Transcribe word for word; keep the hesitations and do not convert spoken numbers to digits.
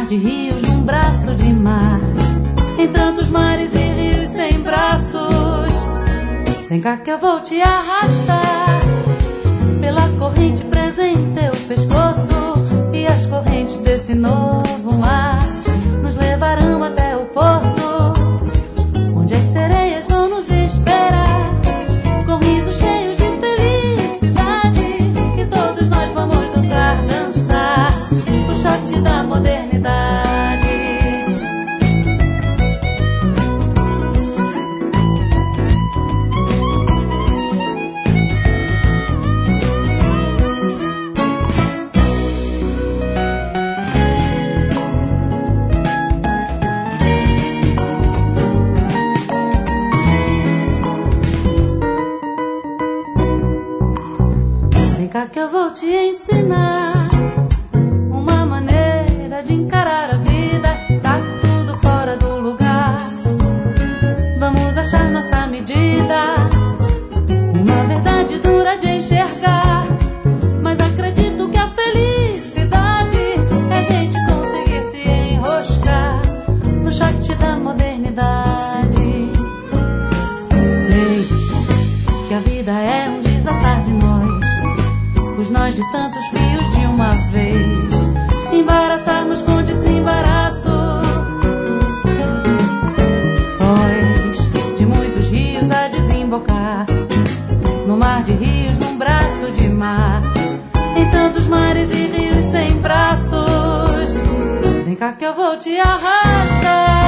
de rios num braço de mar, em tantos mares e rios sem braços. Vem cá que eu vou te arrastar pela corrente presa em teu pescoço, e as correntes desse novo mar nos levarão até o porto, onde as sereias vão nos esperar, com risos cheios de felicidade, e todos nós vamos dançar, dançar o shot da modernidade. Que eu vou te ensinar uma maneira de encarar a vida. Tá tudo fora do lugar, vamos achar nossa medida, uma verdade dura de enxergar. Mas acredito que a felicidade é a gente conseguir se enroscar no shot da modernidade. Sei que a vida é um desatar de nós, os nós de tantos rios de uma vez, embaraçarmos com desembaraço. Foz de muitos rios a desembocar no mar de rios, num braço de mar, em tantos mares e rios sem braços. Vem cá que eu vou te arrastar